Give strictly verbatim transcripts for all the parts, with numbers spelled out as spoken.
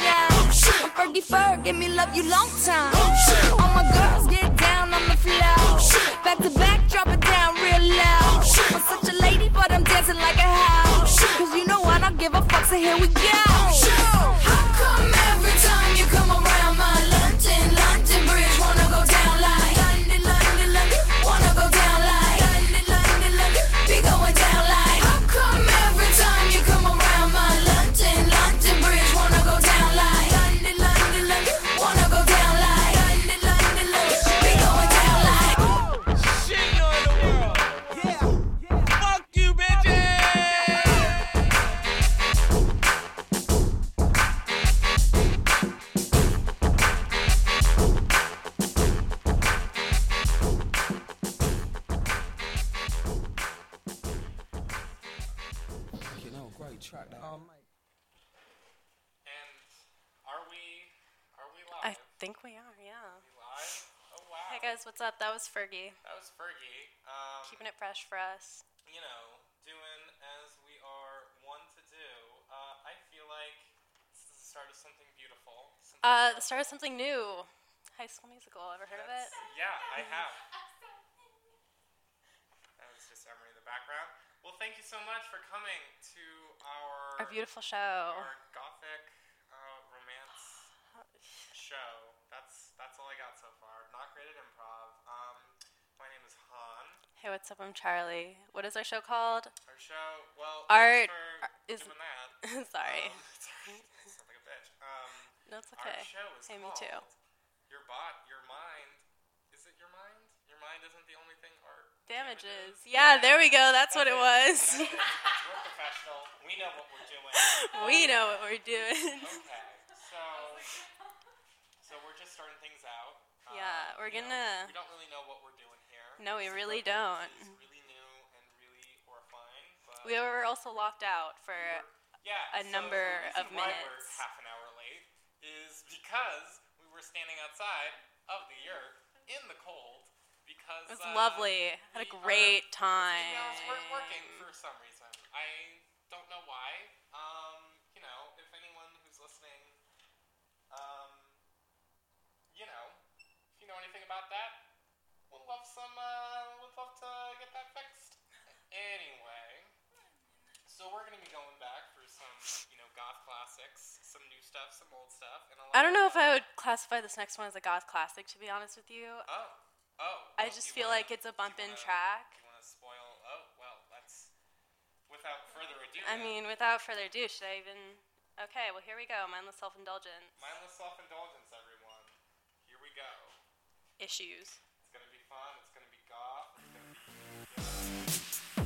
shine. I'm Fergie Ferg, give me love you long time. All my girls get down on the floor. Back to back, drop it down real loud. I'm such a lady, but I'm dancing like a house. Cause you know I don't give a fuck, so here we go. How come every time you come around my London, London Bridge wanna go down like London, London, London, wanna go down like London, London, London, be going down like. How come every time you come around my London, London Bridge wanna go down like London, London, London, wanna go down like London, London, London, be going down like. Shit on the world. Yeah. Fuck you, bitches. You know, great track. That. Um, And are we are we I live? think we are, yeah. We live? Oh wow. Hey guys, what's up? That was Fergie. That was Fergie. Um, Keeping it fresh for us. you know, doing as we are wont to do. Uh, I feel like this is the start of something beautiful. Something Uh, the start of something new. High School Musical. Ever heard of it? that's- Yeah, I have. That was just Emery in the background. Well, thank you so much for coming to our Our beautiful show. our gothic uh, romance show. That's that's all I got so far. Not great at improv. Um, my name is Han. Hey, what's up? I'm Charlie. What is our show called? Our show, well, Art- thanks for art is- doing that. Sorry. Um, sorry, sound like a bitch. Um, No, it's our okay. show is Hey, me called too. Your bot, your mind. Is it your mind? Your mind isn't the only thing art Damages. Yeah, there we go. That's what it was. That's it. We're professional. We know what we're doing. We know what we're doing. Okay, so so we're just starting things out. Um, Yeah, we're you know, gonna- we don't really know what we're doing here. No, we This is really what don't. Is really new and really horrifying. But We were also locked out for. yeah, a so number the of reason why minutes. we're half an hour late is because we were standing outside of the Earth in the cold because It was uh, lovely. Had a we great are- time. emails weren't working for some reason. I don't know why. Um, you know, if anyone who's listening, um, you know, if you know anything about that, we'll love some. Uh, we'd love to get that fixed. Anyway, so we're gonna be going back for some, you know, goth classics, some new stuff, some old stuff, and a lot I don't know if of, I would classify this next one as a goth classic, to be honest with you. Oh, oh. I well, just do you feel wanna- like it's a do you bump in wanna- track. Do you want to spoil? Oh, well, that's without further ado. I then. mean, without further ado, should I even... Okay, well, here we go. Mindless self-indulgence. Mindless self-indulgence, everyone. Here we go. Issues. It's gonna be fun. It's gonna be goth. It's gonna be.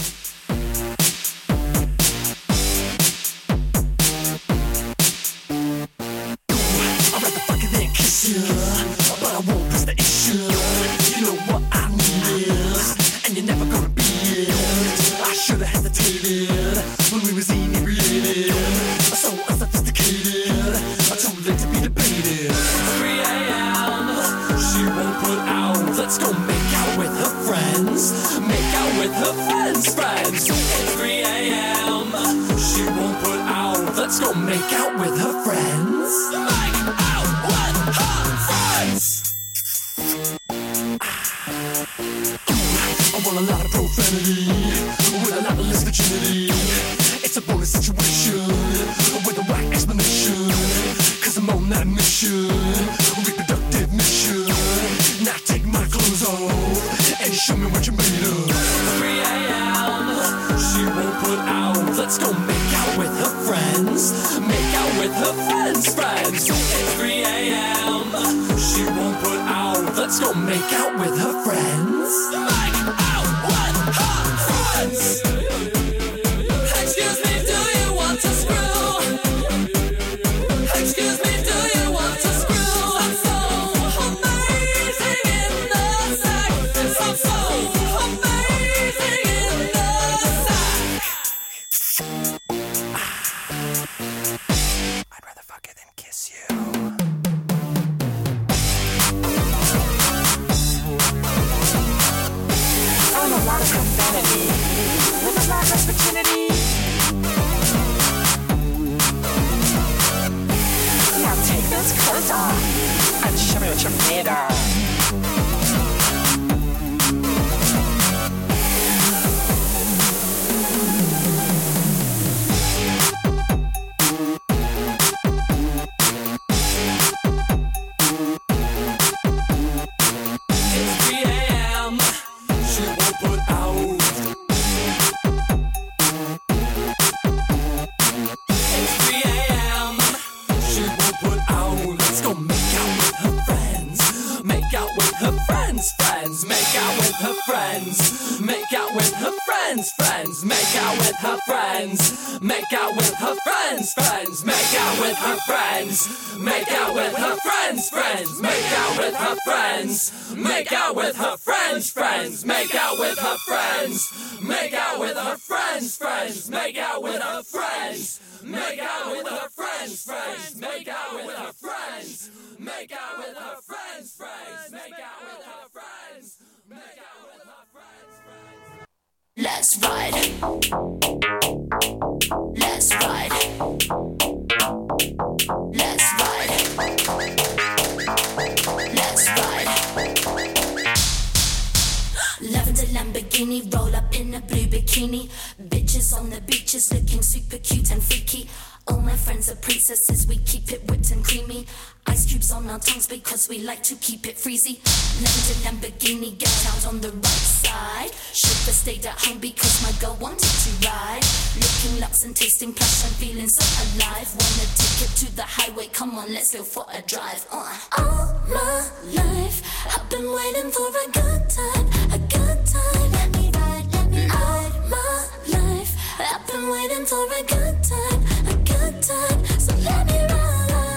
I'd rather fuck it than kiss you, but I won't press the issue. You know what I need is, and you're never gonna be it. I should've hesitated when we was inebriated, so unsophisticated, too late to be debated. three a.m. She won't put out. Let's go make out with her friends, make out with her friends, friends. It's three a.m. She won't put out. Let's go make out with her friends. Make out with her friends. I want a lot of profanity with a lot of less virginity. It's a bonus situation with a whack explanation. Cause I'm on that mission, reproductive mission. Now take my clothes off and show me what you're made of. three a.m. She won't put out. Let's go make out with her friends, make out with her friends, friends. It's three a.m. She won't put out. Let's go make out with her friends, make out with her friends. Excuse me, do you want to screw? Excuse me, do you want to screw? I'm so amazing in the sack. I'm so amazing in the sack. I'd rather fuck it than kiss you. and show me what you're made of. Make out with her friends, friends. Make out with her friends. Make out with her friends, friends. Make out with her friends. Make out with her friends, friends. Make out with her friends. Make out with her friends, friends. Make out with her friends. Make out with her friends, friends. Make out with her friends. Make out with her friends, friends. Make out with her friends. Make out with her friends, friends. Make out with her friends. Make out with her friends, friends. Let's ride. Let's ride. Let's ride. Let's ride. Lavender Lamborghini, roll up in a blue bikini. Bitches on the beaches looking super cute and freaky. All my friends are princesses, we keep it whipped and creamy. Ice cubes on our tongues because we like to keep it freezy. Lavender Lamborghini, get out on the right side. Should've stayed at home because my girl wanted to ride. Looking luxe and tasting plush, I'm feeling so alive. Wanna take it to the highway, come on, let's go for a drive. uh. All my life, I've been waiting for a good time, a good time. Let me ride, let me ride. All my life, I've been waiting for a good time, a good time. So let me ride.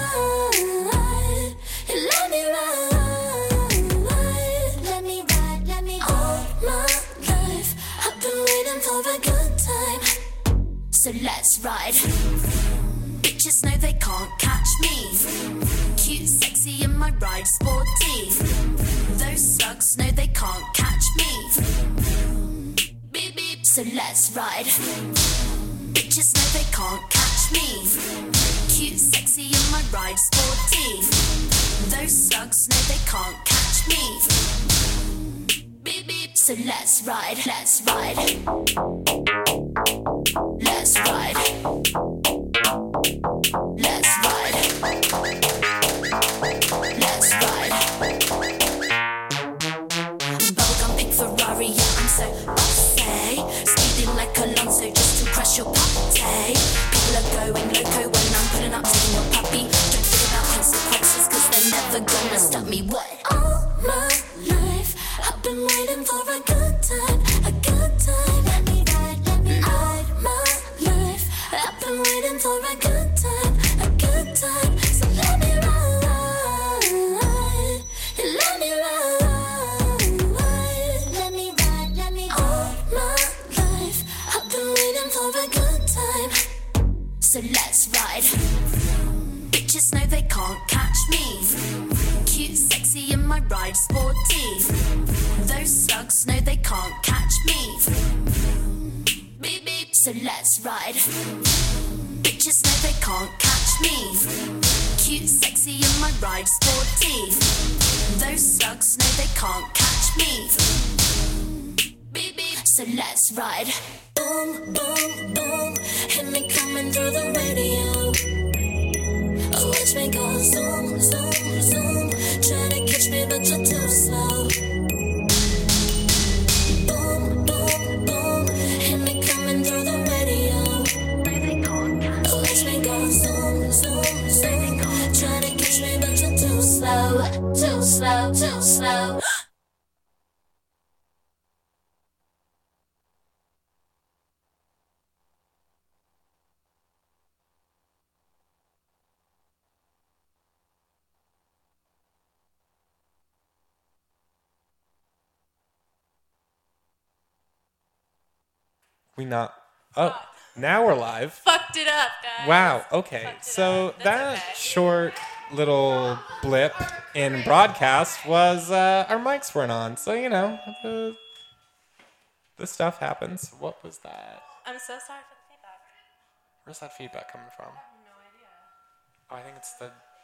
Let me ride, let me ride, let me ride. All my life, I've been waiting for a good time. So let's ride. Bitches know they can't catch me. Cute, sexy, in my ride, sporty. Those slugs know they can't catch me. Beep beep. So let's ride. Bitches know they can't catch me. Cute, sexy, in my ride, sporty. Those slugs know they can't catch me. Beep beep. So let's ride, let's ride. Let's ride. Let's ride. Let's ride. Bubblegum big Ferrari, yeah, I'm so bossy. Speeding like Alonso just to crash your party. People are going loco when I'm pulling up to your puppy. Don't think about consequences cause they're never gonna stop me. What? All my life, I've been waiting for a good time, a good time. Let me ride, let me ride. All my life, I've been waiting for a good time, a good time. So let me ride, let me ride, let me ride, let me ride. All my life, I've been waiting for a good time. So let's ride. Bitches know they can't catch me. Cute, sexy, in my ride, sporty. Those slugs know they can't catch me. Beep beep. So let's ride. Bitches know they can't catch me. Cute, sexy, in my ride, sporty. Those slugs know they can't catch me. Beep beep. So let's ride. Boom, boom, boom. Hit me coming through the radio. Watch me go zoom, zoom, zoom. Try to catch me but you're too slow. Boom, boom, boom. Hit me coming through the radio. Watch me go zoom, zoom, zoom. Try to catch me but you're too slow. Too slow, too slow. We not. Oh, now we're live. Fucked it up, guys. Wow. Okay. Fucked it So up. That's that okay. short little blip in broadcast was uh, our mics weren't on. So you know, the, the stuff happens. What was that? I'm so sorry for the feedback. Where's that feedback coming from? I have no idea. Oh, I think it's the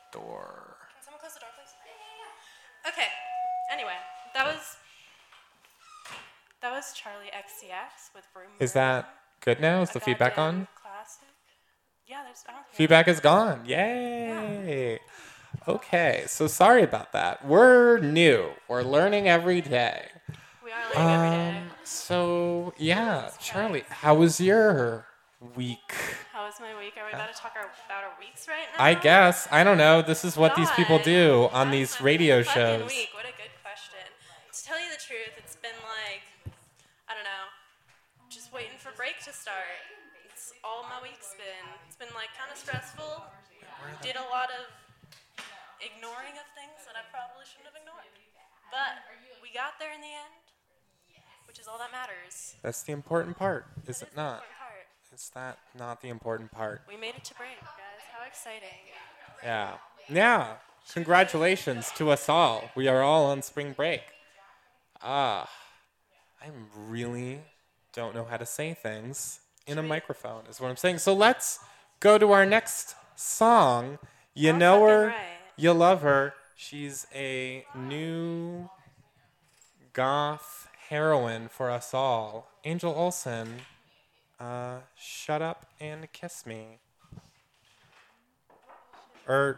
door. Can someone close the door, please? Okay. Anyway, that was that was Charlie X C X with Vroom Is Vroom. that good now? Is A the feedback goddamn on? Classic. Yeah, there's I don't think Feedback is gone. Yay. Okay, so sorry about that. We're new. We're learning every day. we are learning every day. Um, so, yeah, Charlie, how was your week? How was my week? Are we about to talk our, about our weeks right now? I guess. I don't know. This is what these people God, do on that's these my radio fucking shows. Week. What a good question. To tell you the truth, it's been like, I don't know, just waiting for break to start. It's all my week's been. It's been like kind of stressful. Did a lot of ignoring of things that I probably shouldn't have ignored. But we got there in the end, which is all that matters. That's the important part, is That it is the not? important part. Is that not the important part? We made it to break, guys. How exciting. Yeah. Yeah. Congratulations to us all. We are all on spring break. Ah, I really don't know how to say things in a microphone, is what I'm saying. So let's go to our next song. You All know fucking her. right. You love her. She's a new goth heroine for us all. Angel Olsen. Uh, shut up and kiss me. Or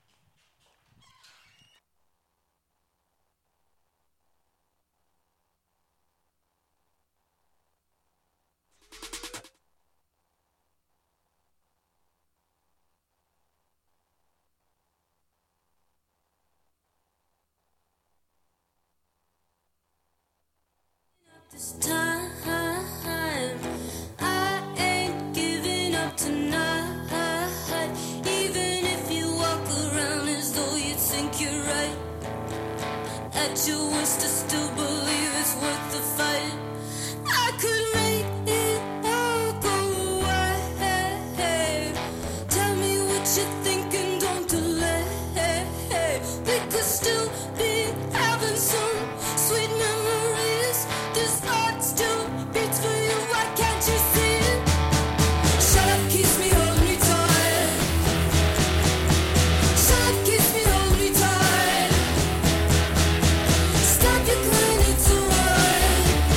This time, I ain't giving up tonight. Even if you walk around as though you think you're right, at your worst, I still believe it's worth the fight. I could make it all go away. Tell me what you're thinking, don't delay. We could still be having some sweet memories. This heart still beats for you, why can't you see it? Shut up, kiss me, hold me tight. Shut up, kiss me, hold me tight. Stop your crying, it's alright.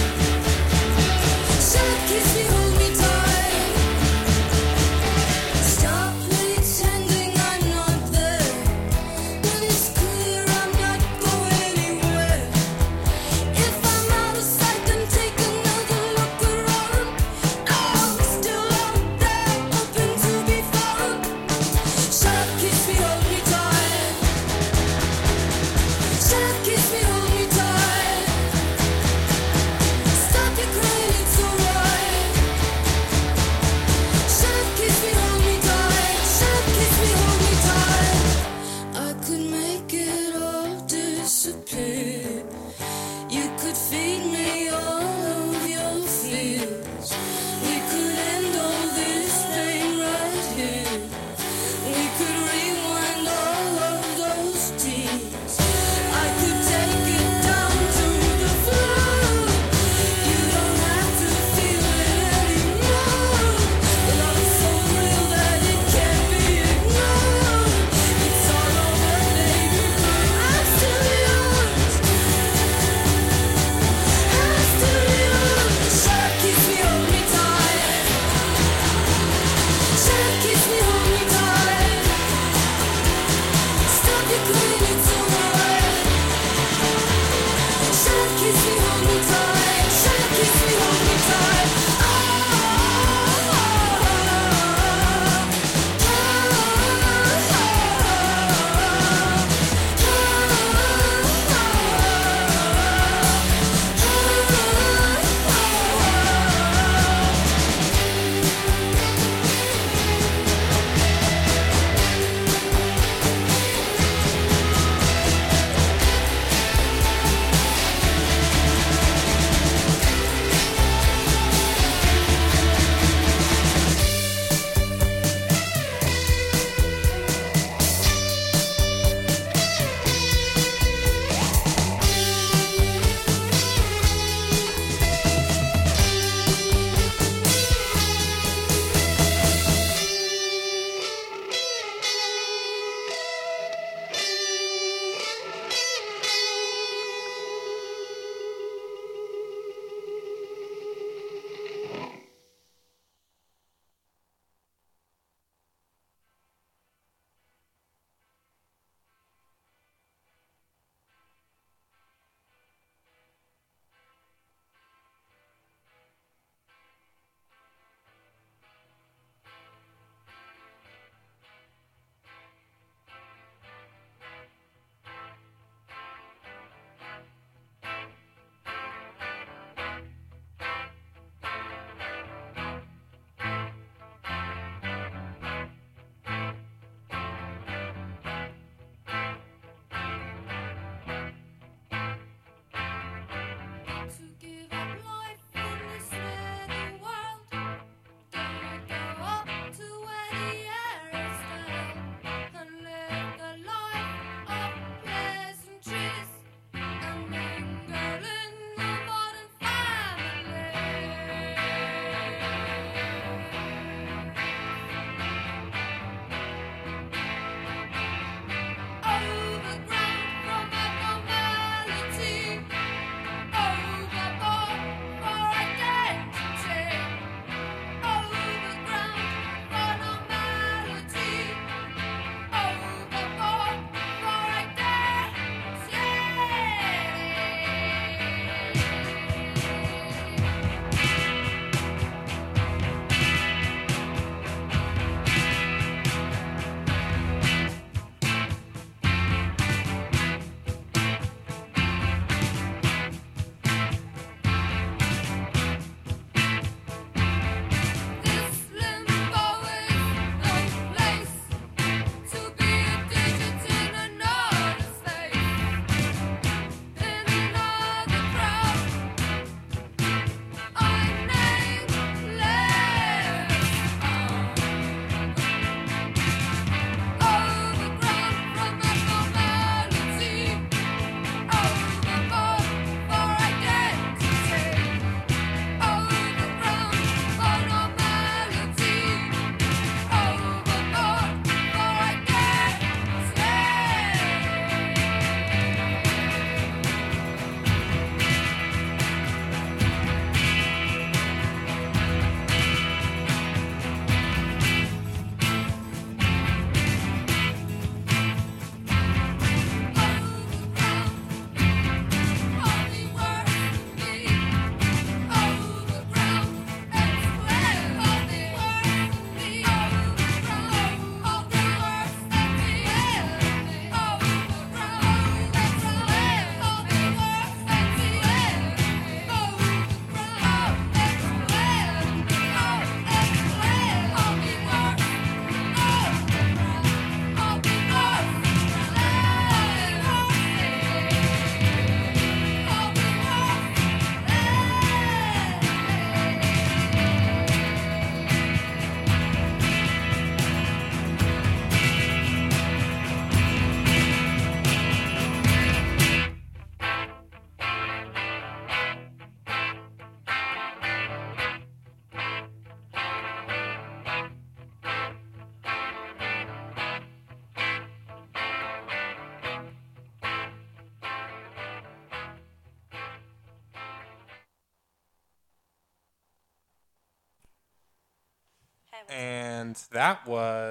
And that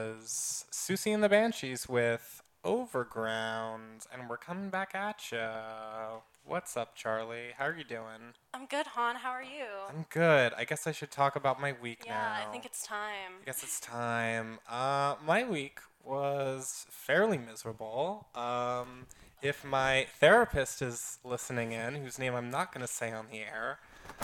was Susie and the Banshees with Overground. And we're coming back at ya. What's up, Charlie? How are you doing? I'm good, Han. How are you? I'm good. I guess I should talk about my week yeah, now. Yeah, I think it's time. I guess it's time. Uh, my week was fairly miserable. Um, if my therapist is listening in, whose name I'm not going to say on the air,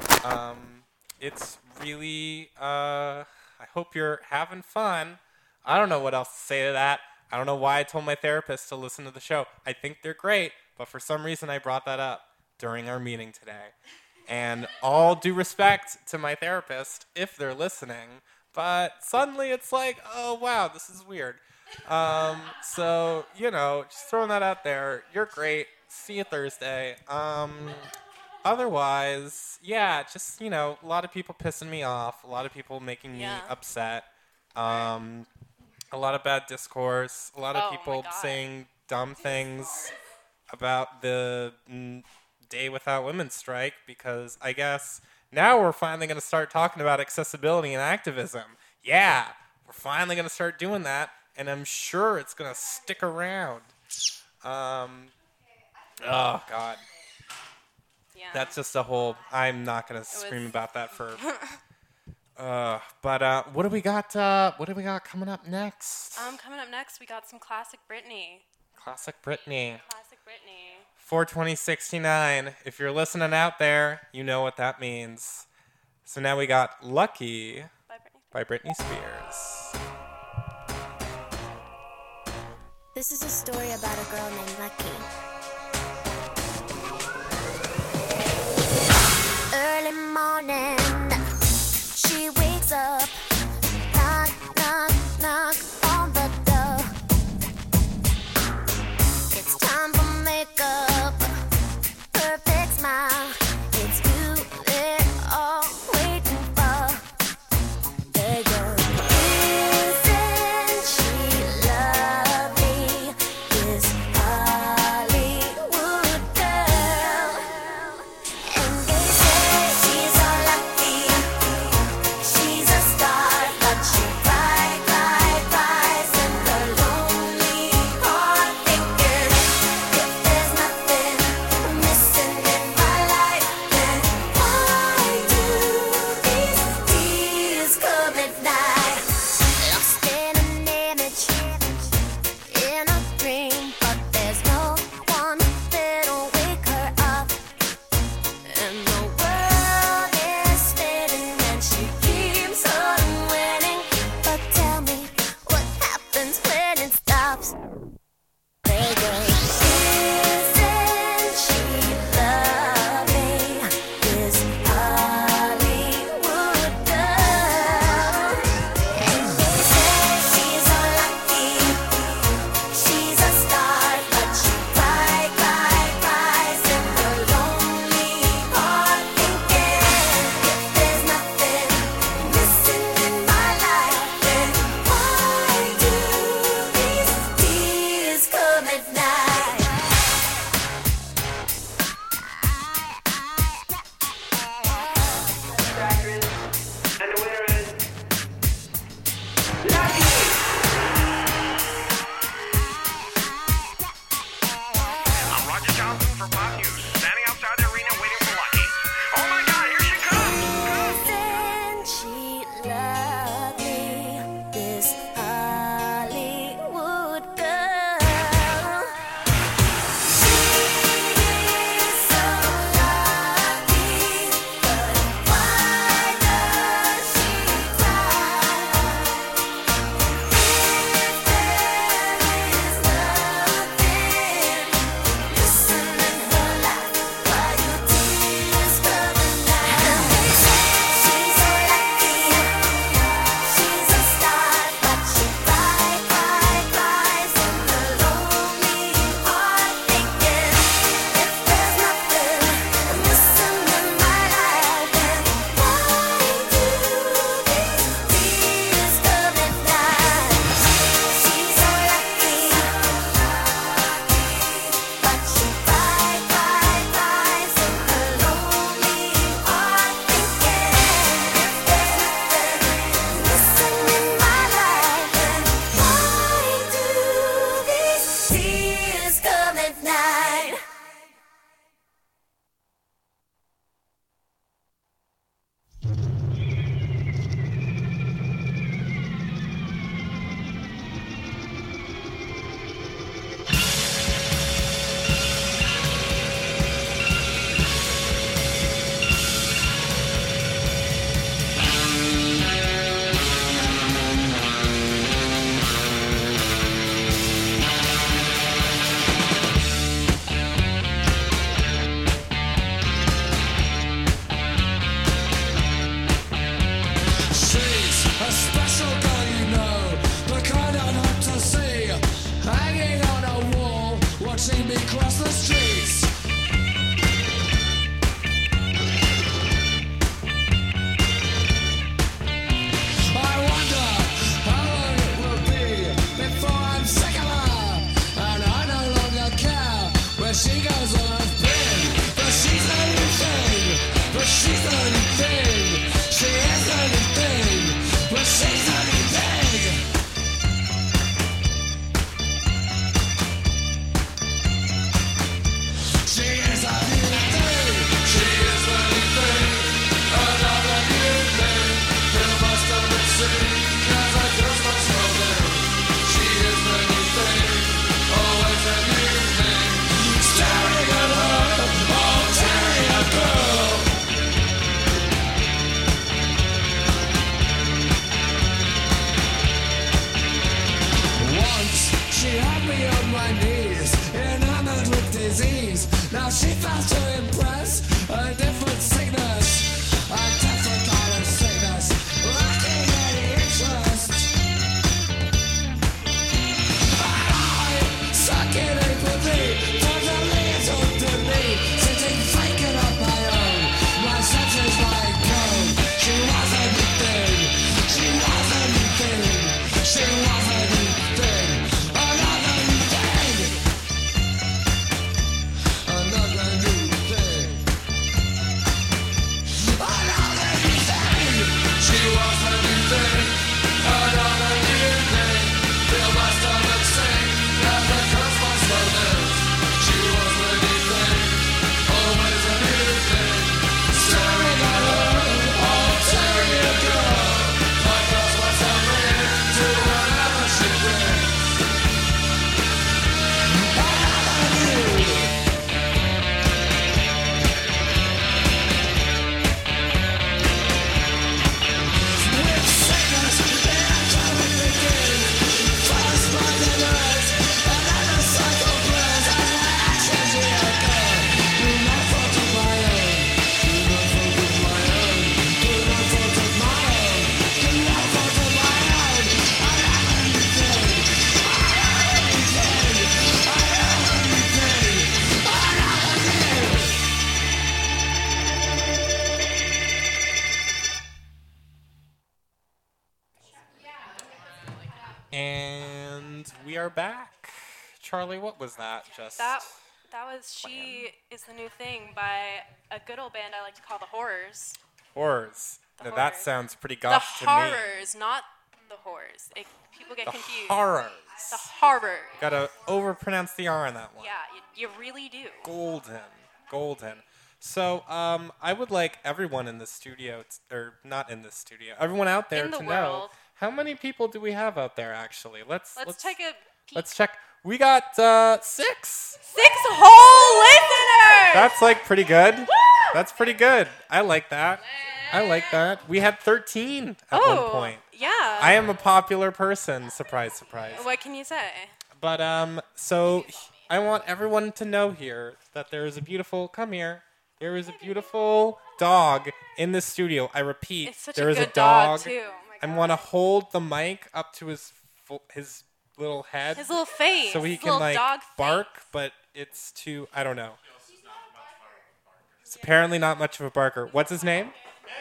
um, it's really... Uh, I hope you're having fun. I don't know what else to say to that. I don't know why I told my therapist to listen to the show. I think they're great, but for some reason I brought that up during our meeting today. And all due respect to my therapist, if they're listening, but suddenly it's like, oh, wow, this is weird. Um, so, you know, just throwing that out there. You're great. See you Thursday. Um... Otherwise, yeah, just, you know, a lot of people pissing me off, a lot of people making me yeah. upset, um, a lot of bad discourse, a lot of oh people saying dumb things about the mm, Day Without Women strike, because I guess now we're finally going to start talking about accessibility and activism. Yeah, we're finally going to start doing that, and I'm sure it's going to stick around. Um, oh, God. Yeah. That's just a whole... I'm not going to scream about that for... uh, but uh, what do we got uh, What do we got coming up next? Um, coming up next, we got some classic Britney. Classic Britney. Classic Britney. four twenty sixty-nine. If you're listening out there, you know what that means. So now we got Lucky by Britney, by Britney Spears. This is a story about a girl named Lucky. watching me cross the streets. I wonder how long it will be before I'm sick of her, and I no longer care where she goes or has been. But she's the new thing, but she's the new thing. She is the new thing, but she's the new thing. She is the new thing, she is the new thing, another new thing. You must have been seen, 'cause I just must know them. She is the new thing, always a new thing. Staring at her, oh, tearing a girl. Once she had me on my knees, enamored with disease. Now she fails to impress a different sickness, a different kind of sickness, lacking any interest. I suck in empathy, totally attuned to me, sitting vacant on my own. My senses like gold. She was a new thing. She was a new thing. She was a new thing. Another new thing. Another new thing. Another new thing. She was a new thing. Another new thing. Feel my stomach sink as the curse must have lived. She was a new thing. Always a new thing. Staring at her, oh, tearing a girl. My curse must have lived to whatever she brings. Another new. With sickness, the atomic begins. First by the nurse, and then the cycle blurs as my actions reoccur. Do not fault of my own. Do not fault of my own. Do not fault of my own. Do not fault of my own. I am a new thing. I am a new thing. I am a new thing. I am a new. And we are back. Charlie, what was that? Just That that was She Is the New Thing by a good old band I like to call the Horrors. horrors. The Now, that horrors. sounds pretty The goth to me. horrors, not the horrors. It, people get The confused. horrors. The horror. Gotta overpronounce the R on that one. Yeah, you, you really do. Golden. Golden. So, um, I would like everyone in the studio, t- or not in this studio, everyone out there In the to know world. how many people do we have out there. Actually, let's Let's, let's take a peek. let's check. We got uh, six. Six whole listeners! That's like pretty good. That's pretty good. I like that. I like that. We had thirteen at oh, one point. yeah. I am a popular person. Surprise, surprise. What can you say? But um, so I want everyone to know here that there is a beautiful. Come here. There is a beautiful dog in the studio. I repeat, It's such there a is good a dog. dog, too. Oh my I God. want to hold the mic up to his fo- his little head, His little face. so he his can little like dog bark. But it's too. I don't know. It's apparently not much of a barker. What's his name?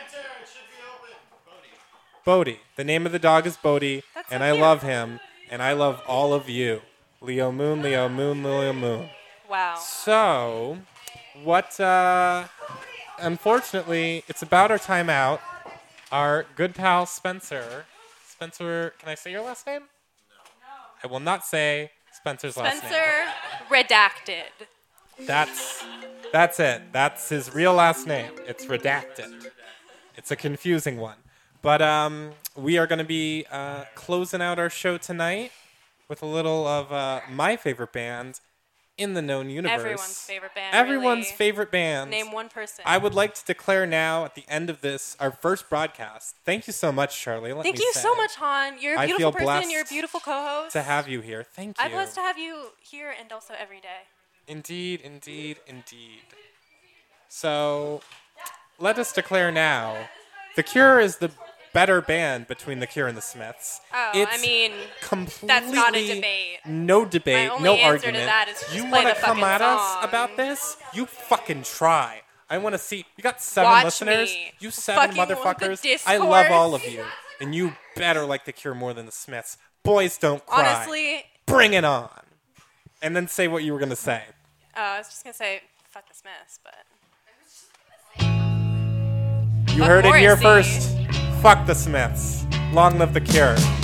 Bodie. The name of the dog is Bodie, That's and so I cute. love him, and I love all of you. Leo Moon, Leo Moon, Leo Moon. Wow. So, what, uh, unfortunately, it's about our time out. Our good pal Spencer. Spencer, can I say your last name? No. I will not say Spencer's last name. Spencer redacted. That's, that's it. That's his real last name. It's redacted. It's a confusing one. But um, we are going to be uh, closing out our show tonight with a little of uh, my favorite band in the known universe. Everyone's favorite band. Everyone's really. favorite band. Name one person. I would like to declare now at the end of this, our first broadcast. Thank you so much, Charlie. Let Thank me you say, so much, Han. You're a I beautiful feel person. You're a blessed beautiful co-host. to have you here. Thank you. I'm blessed to have you here and also every day. Indeed, indeed, indeed. So, let us declare now, The Cure is the better band between The Cure and the Smiths. Oh, it's I mean, completely that's not a debate. No debate, My only no answer to argument. that is just you play wanna the come fucking at us song. about this? You fucking try. I want to see. You got seven Watch listeners. me. You seven Fucking want the motherfuckers. I love discourse. all of you, and you better like The Cure more than the Smiths. Boys don't cry. Honestly, Bring it on. And then say what you were gonna say. uh, I was just gonna say fuck the Smiths, but You Fuck heard it here Morrissey. first. Fuck the Smiths. Long live The Cure.